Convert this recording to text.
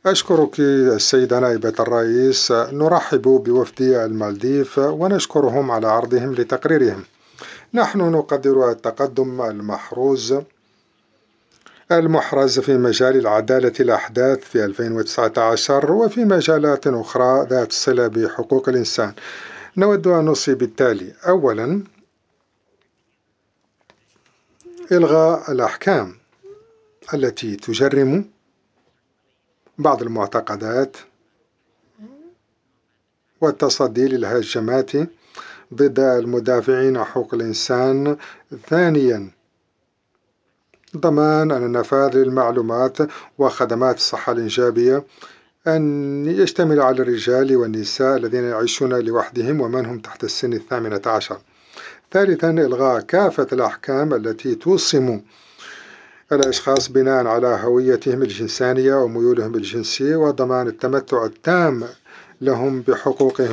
أشكرك السيدة نائبة الرئيس. نرحب بوفد المالديف ونشكرهم على عرضهم لتقريرهم. نحن نقدر التقدم المحرز في مجال العدالة الأحداث في 2019 وفي مجالات أخرى ذات صلة بحقوق الإنسان. نود أن نوصي بالتالي: أولا، إلغاء الأحكام التي تجرم بعض المعتقدات والتصدي للهجمات ضد المدافعين عن حقوق الإنسان. ثانيا، ضمان أن النفاذ للمعلومات وخدمات الصحة الإيجابية أن يشتمل على الرجال والنساء الذين يعيشون لوحدهم ومن هم تحت السن 18. ثالثا، إلغاء كافة الأحكام التي توصم الأشخاص بناء على هويتهم الجنسانية وميولهم الجنسية، وضمان التمتع التام لهم بحقوقهم